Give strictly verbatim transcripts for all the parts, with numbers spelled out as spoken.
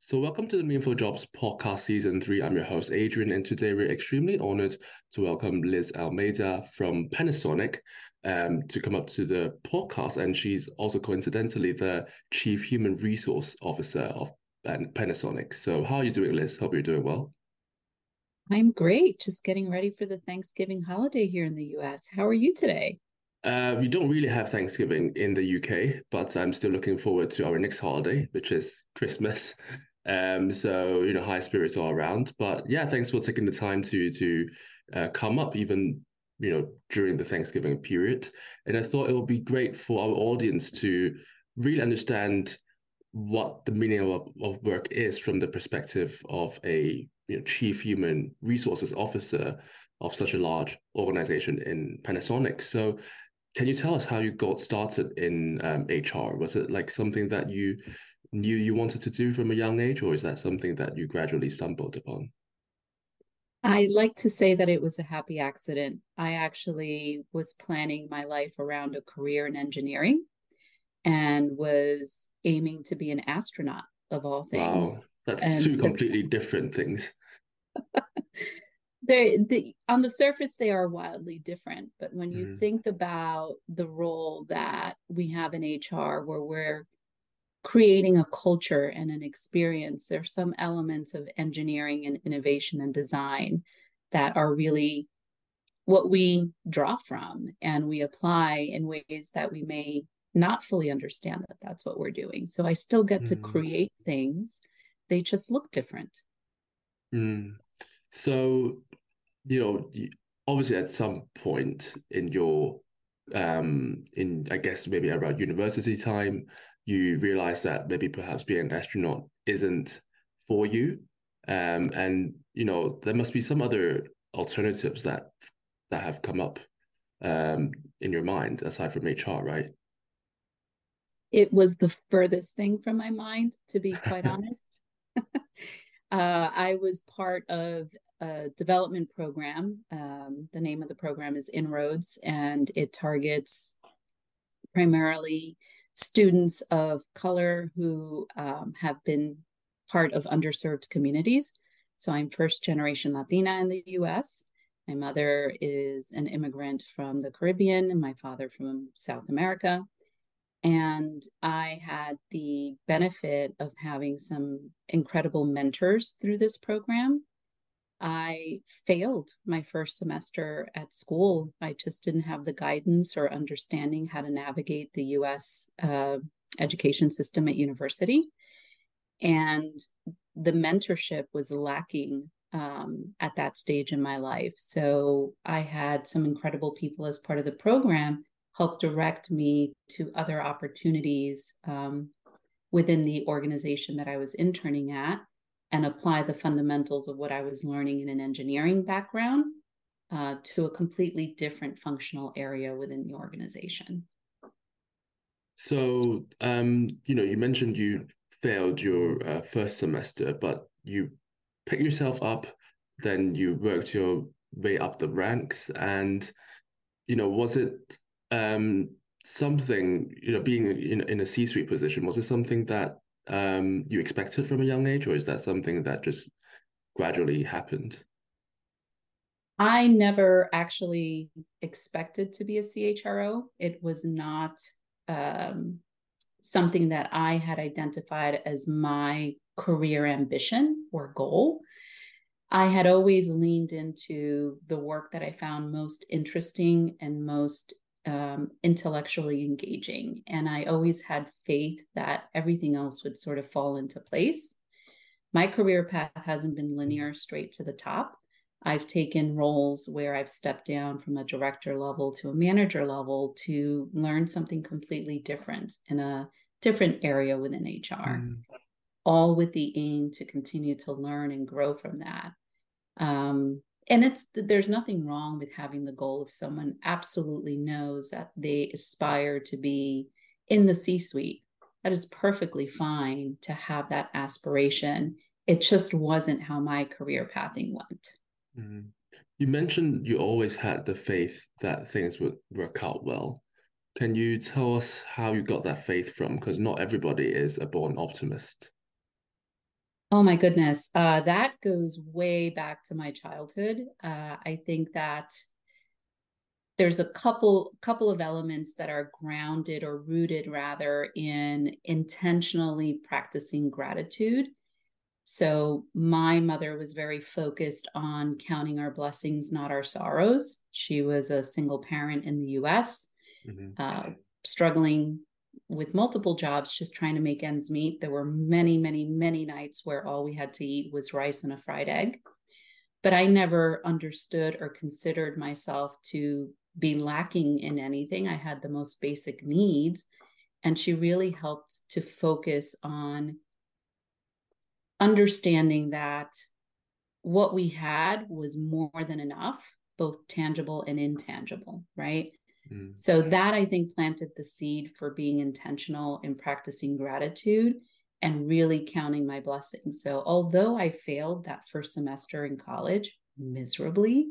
So, welcome to the Meaningful Jobs podcast season three. I'm your host, Adrian, and today we're extremely honored to welcome Liz Almeida from Panasonic um, to come up to the podcast. And she's also coincidentally the Chief Human Resource Officer of Pan- Panasonic. So, how are you doing, Liz? Hope you're doing well. I'm great. Just getting ready for the Thanksgiving holiday here in the U S. How are you today? Uh, we don't really have Thanksgiving in the U K, but I'm still looking forward to our next holiday, which is Christmas. Um, so you know, high spirits all around. But yeah, thanks for taking the time to to uh, come up, even you know during the Thanksgiving period. And I thought it would be great for our audience to really understand what the meaning of, of work is from the perspective of a you know, chief human resources officer of such a large organization in Panasonic. So can you tell us how you got started in um, H R? Was it like something that you knew you wanted to do from a young age, or is that something that you gradually stumbled upon? I like to say that it was a happy accident. I actually was planning my life around a career in engineering and was aiming to be an astronaut of all Wow, things. that's And two to completely different things. they the on the surface they are wildly different, but when you Mm, think about the role that we have in H R where we're creating a culture and an experience, there's some elements of engineering and innovation and design that are really what we draw from and we apply in ways that we may not fully understand that that's what we're doing. So I still get to mm, create things, they just look different. mm. So, you know, y- obviously at some point in your, um, in I guess maybe around university time, you realize that maybe perhaps being an astronaut isn't for you. Um, and you know, there must be some other alternatives that that have come up um in your mind aside from H R, right? It was the furthest thing from my mind, to be quite honest. Uh, I was part of a development program. Um, the name of the program is Inroads, and it targets primarily students of color who um, have been part of underserved communities. So I'm first generation Latina in the U S. My mother is an immigrant from the Caribbean, and my father from South America. And I had the benefit of having some incredible mentors through this program. I failed my first semester at school. I just didn't have the guidance or understanding how to navigate the U S uh, education system at university. And the mentorship was lacking um, at that stage in my life. So I had some incredible people as part of the program help direct me to other opportunities um, within the organization that I was interning at and apply the fundamentals of what I was learning in an engineering background uh, to a completely different functional area within the organization. So, um, you know, you mentioned you failed your uh, first semester, but you picked yourself up, then you worked your way up the ranks, and you know, was it um something, you know, being in in a C-suite position, was it something that um you expected from a young age, or is that something that just gradually happened? I never actually expected to be a C H R O. It was not um, something that I had identified as my career ambition or goal. I had always leaned into the work that I found most interesting and most um, intellectually engaging. And I always had faith that everything else would sort of fall into place. My career path hasn't been linear straight to the top. I've taken roles where I've stepped down from a director level to a manager level to learn something completely different in a different area within H R, Mm. all with the aim to continue to learn and grow from that. Um, and it's there's nothing wrong with having the goal if someone absolutely knows that they aspire to be in the C suite. That is perfectly fine to have that aspiration. It just wasn't how my career pathing went. Mm. You mentioned you always had the faith that things would work out well. Can you tell us how you got that faith from? Because not everybody is a born optimist. Oh my goodness. Uh, that goes way back to my childhood. Uh, I think that there's a couple couple of elements that are grounded or rooted rather in intentionally practicing gratitude. So my mother was very focused on counting our blessings, not our sorrows. She was a single parent in the U S, Hmm. uh, struggling with multiple jobs, just trying to make ends meet. There were many, many, many nights where all we had to eat was rice and a fried egg. But I never understood or considered myself to be lacking in anything. I had the most basic needs. And she really helped to focus on understanding that what we had was more than enough, both tangible and intangible, right? Mm. So that I think planted the seed for being intentional in practicing gratitude and really counting my blessings. So although I failed that first semester in college miserably,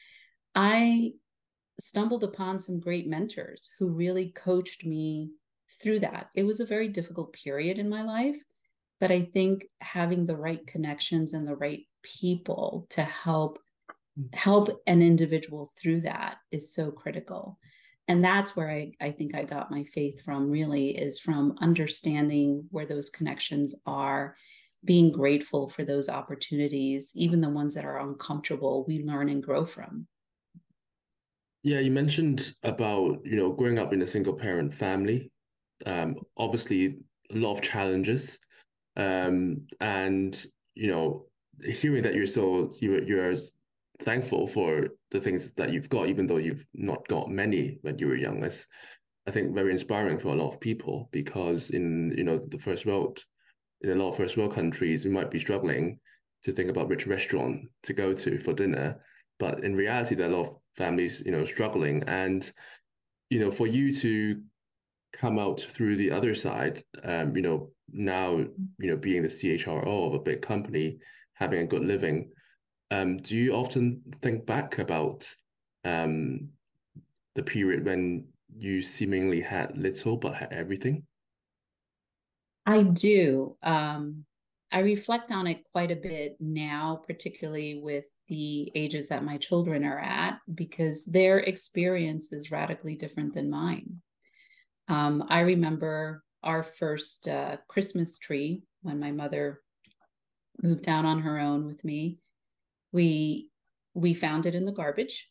I stumbled upon some great mentors who really coached me through that. It was a very difficult period in my life, but I think having the right connections and the right people to help help an individual through that is so critical. And that's where I, I think I got my faith from, really, is from understanding where those connections are, being grateful for those opportunities, even the ones that are uncomfortable, we learn and grow from. Yeah, you mentioned about, you know, growing up in a single parent family. Um, obviously, a lot of challenges. Um, and, you know, hearing that you're so you're you're thankful for the things that you've got, even though you've not got many when you were young, is I think very inspiring for a lot of people because in, you know, the first world, in a lot of first world countries, we might be struggling to think about which restaurant to go to for dinner. But in reality, there are a lot of families, you know, struggling. And, you know, for you to come out through the other side, um, you know, now, you know, being the C H R O of a big company, having a good living, um, do you often think back about um, the period when you seemingly had little but had everything? I do. Um, I reflect on it quite a bit now, particularly with the ages that my children are at, because their experience is radically different than mine. Um, I remember our first uh, Christmas tree when my mother moved out on her own with me. We we found it in the garbage,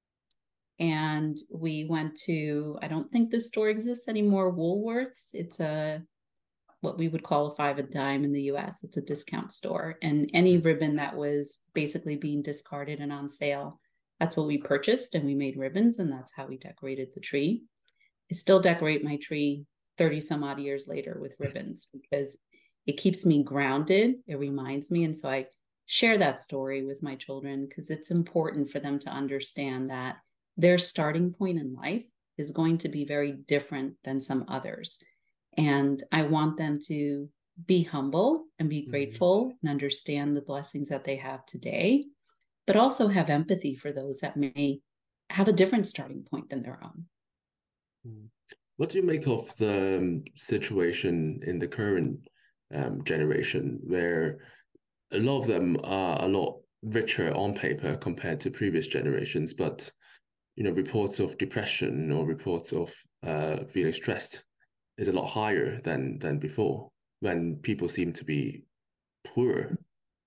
and we went to, I don't think this store exists anymore, Woolworths. It's a what we would call a five a dime in the U S. It's a discount store. And any ribbon that was basically being discarded and on sale, that's what we purchased, and we made ribbons, and that's how we decorated the tree. I still decorate my tree thirty some odd years later with ribbons because it keeps me grounded. It reminds me. And so I share that story with my children because it's important for them to understand that their starting point in life is going to be very different than some others. And I want them to be humble and be Mm. grateful and understand the blessings that they have today, but also have empathy for those that may have a different starting point than their own. Mm. What do you make of the um, situation in the current um, generation where a lot of them are a lot richer on paper compared to previous generations, but you know, reports of depression or reports of uh, feeling stressed is a lot higher than than before when people seem to be poorer.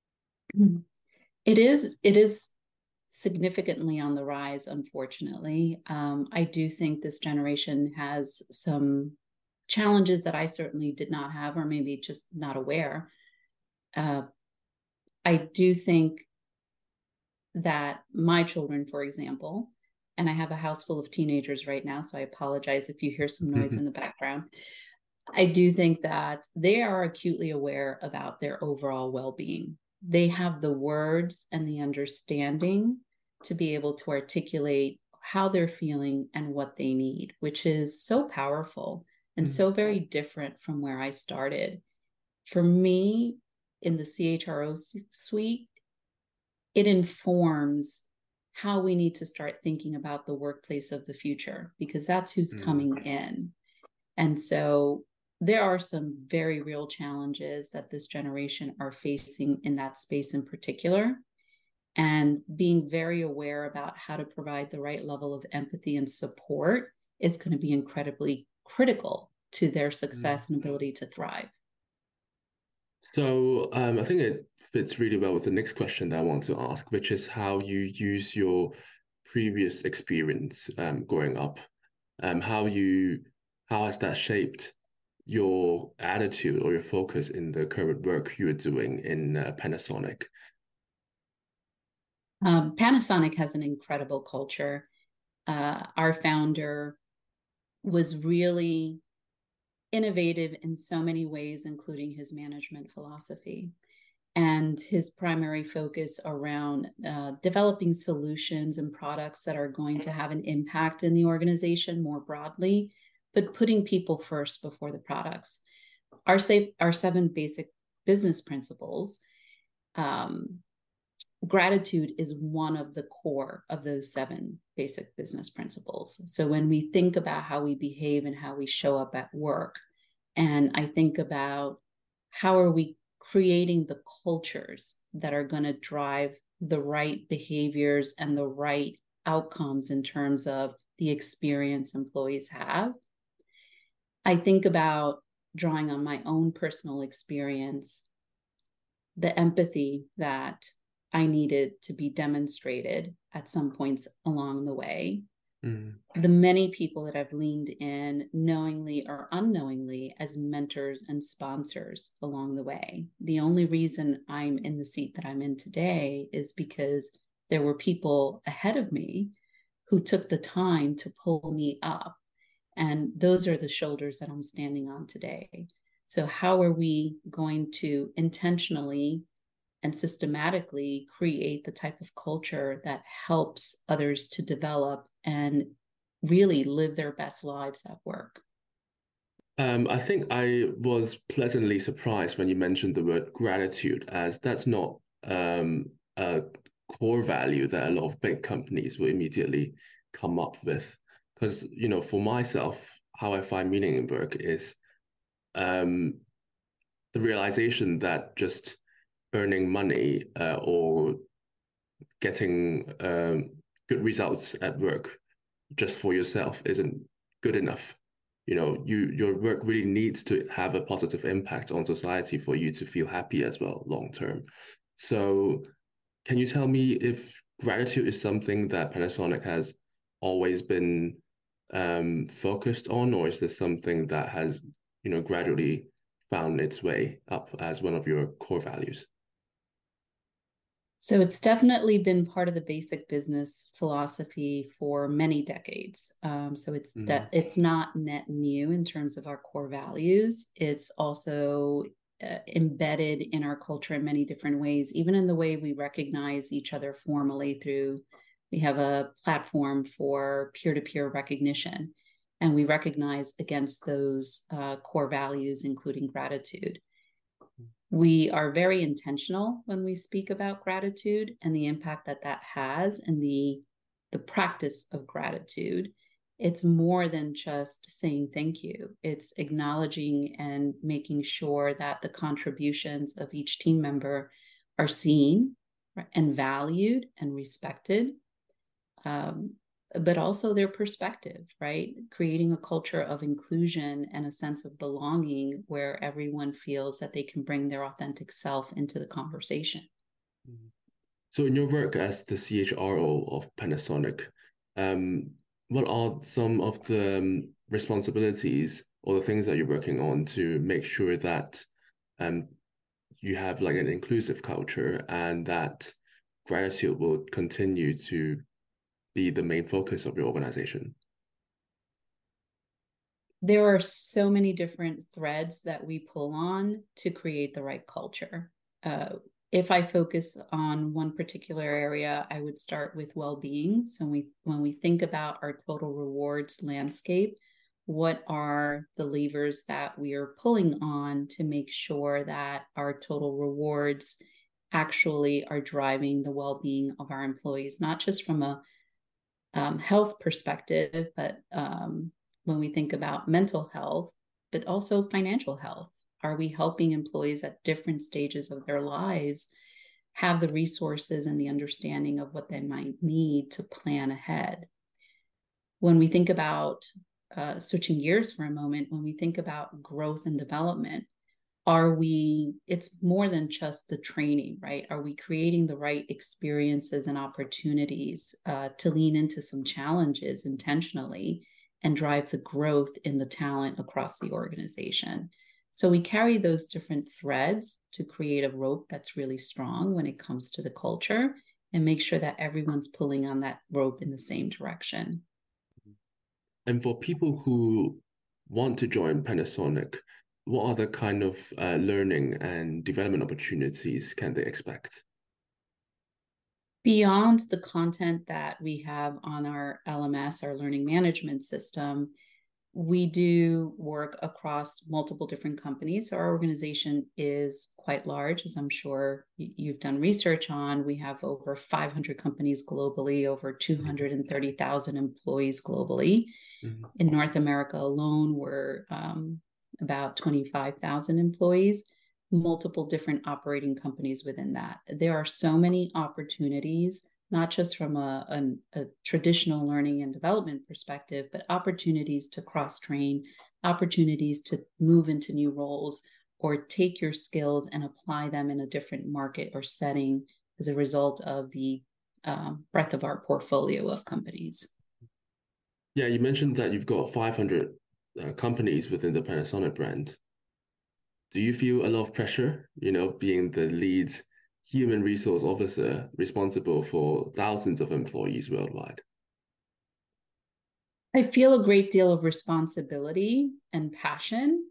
It is, it is significantly on the rise, unfortunately. Um, I do think this generation has some challenges that I certainly did not have, or maybe just not aware. Uh, I do think that my children, for example, and I have a house full of teenagers right now, so I apologize if you hear some noise in the background. I do think that they are acutely aware about their overall well being. They have the words and the understanding to be able to articulate how they're feeling and what they need, which is so powerful and so very different from where I started. For me, in the C H R O suite, it informs how we need to start thinking about the workplace of the future because that's who's Mm. coming in. And so there are some very real challenges that this generation are facing in that space in particular. And being very aware about how to provide the right level of empathy and support is going to be incredibly critical to their success mm. and ability to thrive. So um, I think it fits really well with the next question that I want to ask, which is how you use your previous experience um, growing up. Um, how you how has that shaped your attitude or your focus in the current work you're doing in uh, Panasonic? Um, Panasonic has an incredible culture. Uh, our founder was really innovative in so many ways, including his management philosophy and his primary focus around uh, developing solutions and products that are going to have an impact in the organization more broadly, but putting people first before the products. Our safe, our seven basic business principles, um, gratitude is one of the core of those seven basic business principles. So when we think about how we behave and how we show up at work, and I think about how are we creating the cultures that are going to drive the right behaviors and the right outcomes in terms of the experience employees have. I think about drawing on my own personal experience, the empathy that I needed to be demonstrated at some points along the way. Mm. The many people that I've leaned in knowingly or unknowingly as mentors and sponsors along the way. The only reason I'm in the seat that I'm in today is because there were people ahead of me who took the time to pull me up. And those are the shoulders that I'm standing on today. So how are we going to intentionally and systematically create the type of culture that helps others to develop and really live their best lives at work? Um, I think I was pleasantly surprised when you mentioned the word gratitude, as that's not um, a core value that a lot of big companies will immediately come up with. Because, you know, for myself, how I find meaning in work is um, the realization that just earning money uh, or getting um, good results at work just for yourself isn't good enough. You know, you your work really needs to have a positive impact on society for you to feel happy as well long term. So can you tell me if gratitude is something that Panasonic has always been um, focused on, or is this something that has, you know, gradually found its way up as one of your core values? So it's definitely been part of the basic business philosophy for many decades. Um, so it's mm. de- it's not net new in terms of our core values. It's also uh, embedded in our culture in many different ways, even in the way we recognize each other formally through, we have a platform for peer-to-peer recognition, and we recognize against those uh, core values, including gratitude. We are very intentional when we speak about gratitude and the impact that that has and the, the practice of gratitude. It's more than just saying thank you. It's acknowledging and making sure that the contributions of each team member are seen and valued and respected. Um, but also their perspective, right? Creating a culture of inclusion and a sense of belonging where everyone feels that they can bring their authentic self into the conversation. So in your work as the C H R O of Panasonic, um, what are some of the um, responsibilities or the things that you're working on to make sure that um, you have like an inclusive culture and that gratitude will continue to be the main focus of your organization? There are so many different threads that we pull on to create the right culture. Uh, if I focus on one particular area, I would start with well-being. So we, when we think about our total rewards landscape, what are the levers that we are pulling on to make sure that our total rewards actually are driving the well-being of our employees, not just from a Um, health perspective, but um, when we think about mental health, but also financial health. Are we helping employees at different stages of their lives have the resources and the understanding of what they might need to plan ahead? When we think about uh, switching gears for a moment, when we think about growth and development, are we, it's more than just the training, right? Are we creating the right experiences and opportunities uh, to lean into some challenges intentionally and drive the growth in the talent across the organization? So we carry those different threads to create a rope that's really strong when it comes to the culture and make sure that everyone's pulling on that rope in the same direction. And for people who want to join Panasonic, what other kind of uh, learning and development opportunities can they expect? Beyond the content that we have on our L M S, our learning management system, we do work across multiple different companies. So our organization is quite large, as I'm sure you've done research on. We have over five hundred companies globally, over two hundred thirty thousand employees globally. Mm-hmm. In North America alone, we're um, about twenty-five thousand employees, multiple different operating companies within that. There are so many opportunities, not just from a, a, a traditional learning and development perspective, but opportunities to cross-train, opportunities to move into new roles, or take your skills and apply them in a different market or setting as a result of the um, breadth of our portfolio of companies. Yeah, you mentioned that you've got five hundred uh, companies within the Panasonic brand. Do you feel a lot of pressure, you know, being the lead human resource officer responsible for thousands of employees worldwide? I feel a great deal of responsibility and passion.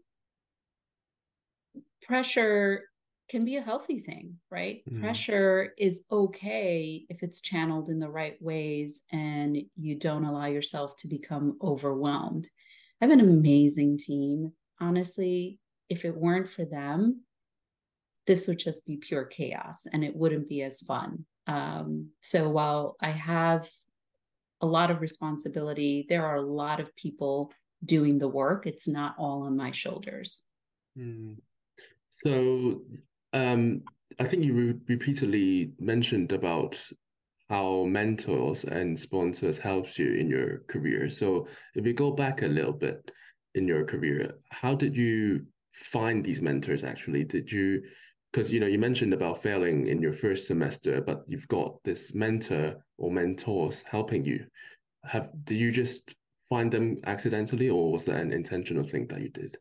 Pressure can be a healthy thing, right? Mm. Pressure is okay if it's channeled in the right ways and you don't allow yourself to become overwhelmed. I have an amazing team. Honestly, if it weren't for them, this would just be pure chaos and it wouldn't be as fun. Um, so while I have a lot of responsibility, there are a lot of people doing the work. It's not all on my shoulders. Mm. So um, I think you re repeatedly mentioned about how mentors and sponsors helps you in your career. So if we go back a little bit in your career, how did you find these mentors actually? Did you, because you know you mentioned about failing in your first semester, but you've got this mentor or mentors helping you. Have did you just find them accidentally, or was that an intentional thing that you did?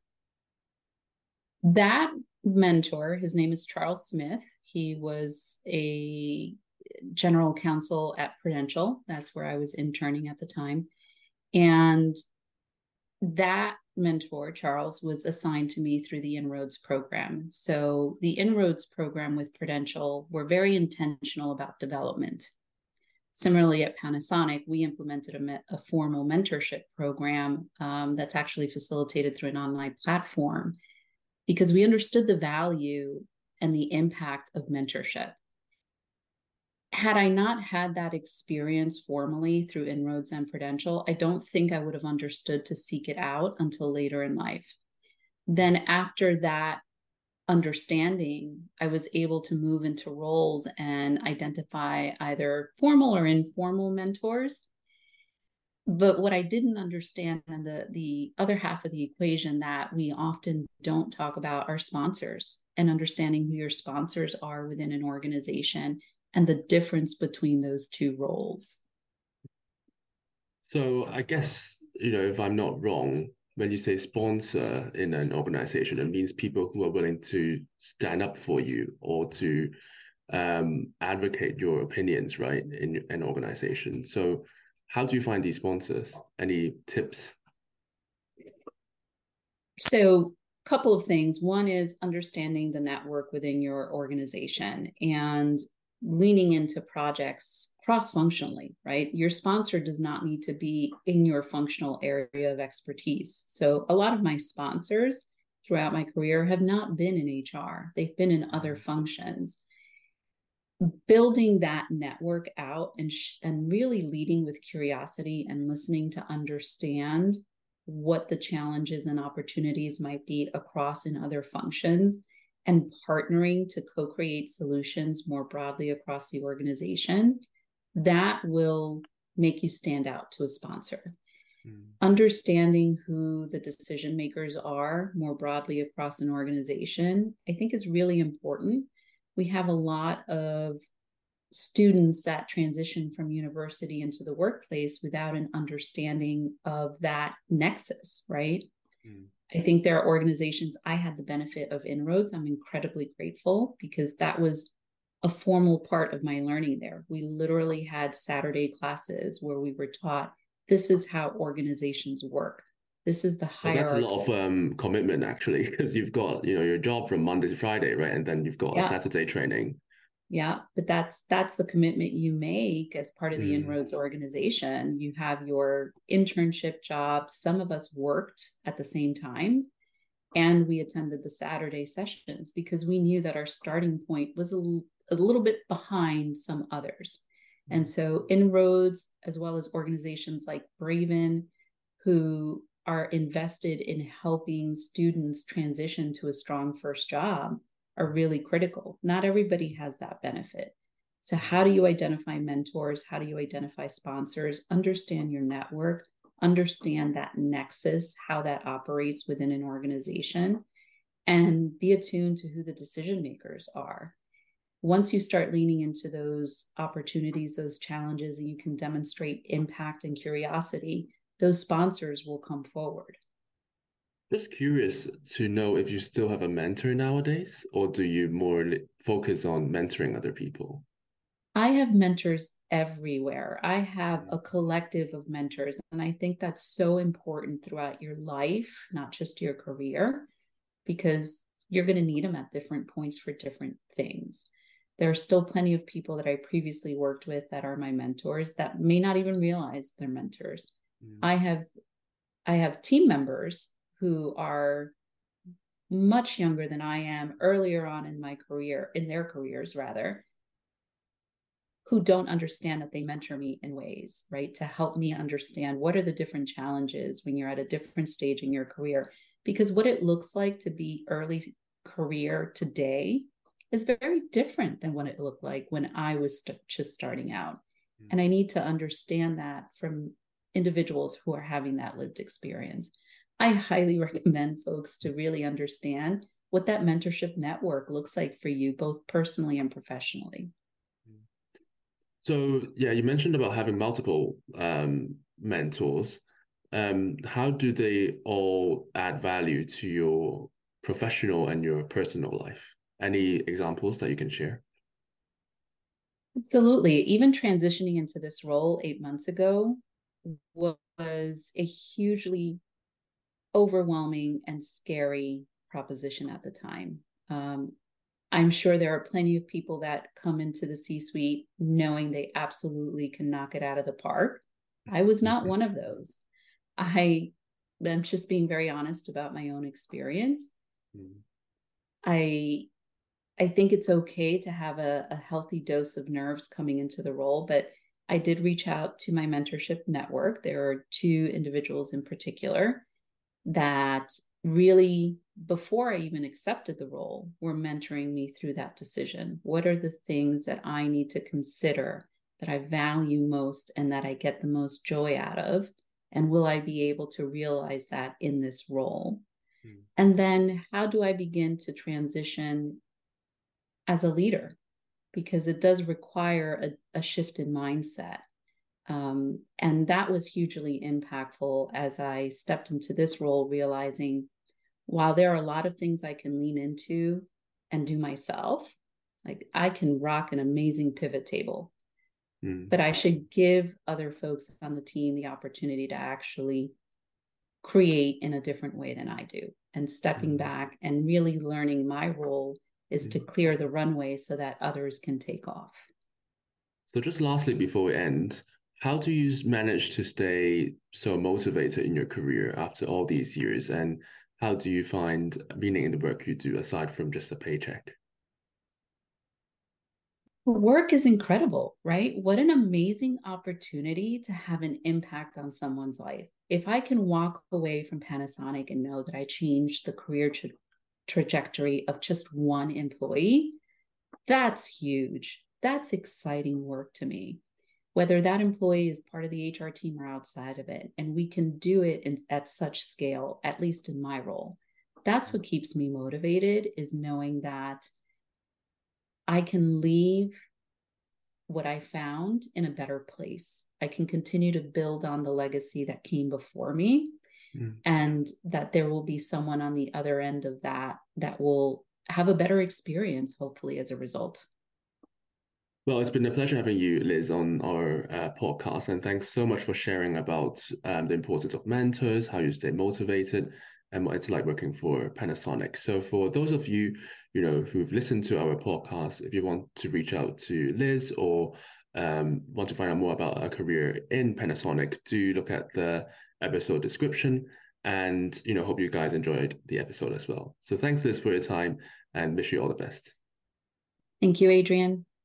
That mentor, his name is Charles Smith. He was a general counsel at Prudential. That's where I was interning at the time. And that mentor, Charles, was assigned to me through the En-ROADS program. So the En-ROADS program with Prudential were very intentional about development. Similarly, at Panasonic, we implemented a, a formal mentorship program um, that's actually facilitated through an online platform because we understood the value and the impact of mentorship. Had I not had that experience formally through En-ROADS and Prudential, I don't think I would have understood to seek it out until later in life. Then after that understanding, I was able to move into roles and identify either formal or informal mentors. But what I didn't understand, and the, the other half of the equation that we often don't talk about, are sponsors and understanding who your sponsors are within an organization and the difference between those two roles. So I guess, you know, if I'm not wrong, when you say sponsor in an organization, it means people who are willing to stand up for you or to um, advocate your opinions, right, in an organization. So how do you find these sponsors? Any tips? So a couple of things. One is understanding the network within your organization and leaning into projects cross-functionally, right? Your sponsor does not need to be in your functional area of expertise. So a lot of my sponsors throughout my career have not been in H R. They've been in other functions. Building that network out and, and really leading with curiosity and listening to understand what the challenges and opportunities might be across in other functions, and partnering to co-create solutions more broadly across the organization, that will make you stand out to a sponsor. Mm. Understanding who the decision makers are more broadly across an organization, I think, is really important. We have a lot of students that transition from university into the workplace without an understanding of that nexus, right? Mm. I think there are organizations, I had the benefit of In-ROADS. I'm incredibly grateful because that was a formal part of my learning there. We literally had Saturday classes where we were taught, this is how organizations work. This is the hierarchy. Well, that's a lot of um, commitment, actually, because you've got, you know, your job from Monday to Friday, right? And then you've got yeah. a Saturday training. Yeah, but that's that's the commitment you make as part of the mm. In-ROADS organization. You have your internship job. Some of us worked at the same time, and we attended the Saturday sessions because we knew that our starting point was a, a little bit behind some others. Mm. And so In-ROADS, as well as organizations like Braven, who are invested in helping students transition to a strong first job, are really critical. Not everybody has that benefit. So how do you identify mentors? How do you identify sponsors? Understand your network, understand that nexus, how that operates within an organization, and be attuned to who the decision makers are. Once you start leaning into those opportunities, those challenges, and you can demonstrate impact and curiosity, those sponsors will come forward. Just curious to know if you still have a mentor nowadays, or do you more focus on mentoring other people? I have mentors everywhere. I have a collective of mentors, and I think that's so important throughout your life, not just your career, because you're going to need them at different points for different things. There are still plenty of people that I previously worked with that are my mentors that may not even realize they're mentors. Mm. I have, I have team members who are much younger than I am, earlier on in my career, in their careers rather, who don't understand that they mentor me in ways, right, to help me understand what are the different challenges when you're at a different stage in your career. Because what it looks like to be early career today is very different than what it looked like when I was st- just starting out. Mm-hmm. And I need to understand that from individuals who are having that lived experience. I highly recommend folks to really understand what that mentorship network looks like for you, both personally and professionally. So, yeah, you mentioned about having multiple um, mentors. Um, how do they all add value to your professional and your personal life? Any examples that you can share? Absolutely. Even transitioning into this role eight months ago was a hugely overwhelming and scary proposition at the time. Um, I'm sure there are plenty of people that come into the C-suite knowing they absolutely can knock it out of the park. I was not one of those. I am just being very honest about my own experience. Mm. I I think it's okay to have a, a healthy dose of nerves coming into the role, but I did reach out to my mentorship network. There are two individuals in particular that really, before I even accepted the role, were mentoring me through that decision. What are the things that I need to consider that I value most and that I get the most joy out of? And will I be able to realize that in this role? Hmm. And then how do I begin to transition as a leader? Because it does require a, a shift in mindset. Um, and that was hugely impactful as I stepped into this role, realizing while there are a lot of things I can lean into and do myself, like I can rock an amazing pivot table, mm. but I should give other folks on the team the opportunity to actually create in a different way than I do. And stepping mm. back and really learning my role is mm. to clear the runway so that others can take off. So just lastly, before we end, how do you manage to stay so motivated in your career after all these years? And how do you find meaning in the work you do aside from just a paycheck? Work is incredible, right? What an amazing opportunity to have an impact on someone's life. if I can walk away from Panasonic and know that I changed the career tra- trajectory of just one employee, that's huge. That's exciting work to me. Whether that employee is part of the H R team or outside of it, and we can do it in, at such scale, at least in my role. That's what keeps me motivated, is knowing that I can leave what I found in a better place. I can continue to build on the legacy that came before me, mm. and that there will be someone on the other end of that that will have a better experience, hopefully, as a result. Well, it's been a pleasure having you, Liz, on our uh, podcast, and thanks so much for sharing about um, the importance of mentors, how you stay motivated, and what it's like working for Panasonic. So for those of you, you know, who've listened to our podcast, if you want to reach out to Liz or um, want to find out more about a career in Panasonic, do look at the episode description, and, you know, hope you guys enjoyed the episode as well. So thanks, Liz, for your time, and wish you all the best. Thank you, Adrian.